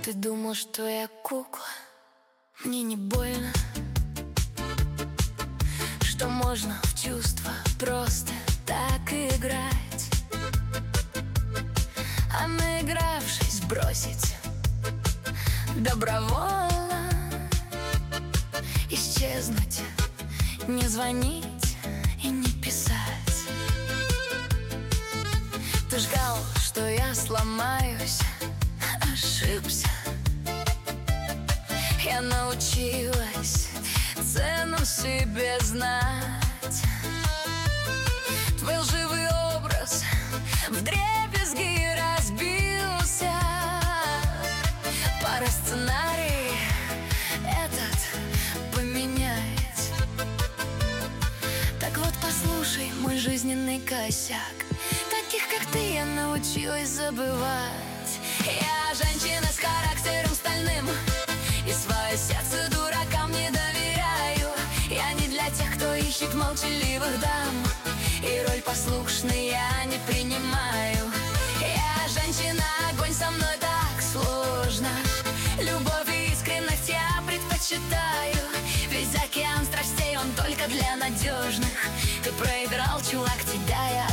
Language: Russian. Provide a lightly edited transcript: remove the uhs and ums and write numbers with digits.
Ты думал, что я кукла? Мне не больно, что можно в чувства просто так играть, а наигравшись бросить добровольно, исчезнуть, не звонить и не писать. Ты ждал, что я сломаюсь, ошибся. Я научилась цену себе знать. Твой лживый образ вдребезги разбился. Пора сценарий этот поменять. Так вот послушай мой жизненный косяк. Таких, как ты, я научилась забывать. Я женщина с характером стальным, и свое сердце дуракам не доверяю. Я не для тех, кто ищет молчаливых дам, и роль послушной я не принимаю. Я женщина, огонь, со мной так сложно. Любовь и искренность я предпочитаю. Весь океан страстей, он только для надежных. Ты проиграл, чувак, тебя я